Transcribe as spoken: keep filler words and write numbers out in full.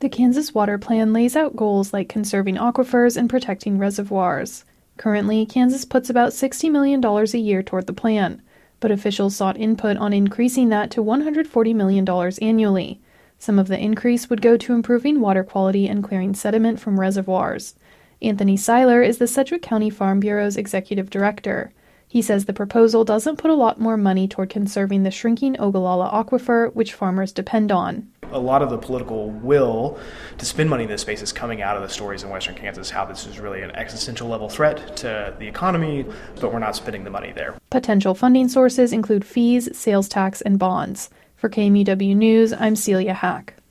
The Kansas Water Plan lays out goals like conserving aquifers and protecting reservoirs. Currently, Kansas puts about sixty million dollars a year toward the plan, but officials sought input on increasing that to one hundred forty million dollars annually. Some of the increase would go to improving water quality and clearing sediment from reservoirs. Anthony Seiler is the Sedgwick County Farm Bureau's executive director. He says the proposal doesn't put a lot more money toward conserving the shrinking Ogallala aquifer, which farmers depend on. A lot of the political will to spend money in this space is coming out of the stories in western Kansas, how this is really an existential level threat to the economy, but we're not spending the money there. Potential funding sources include fees, sales tax, and bonds. For K M U W News, I'm Celia Hack.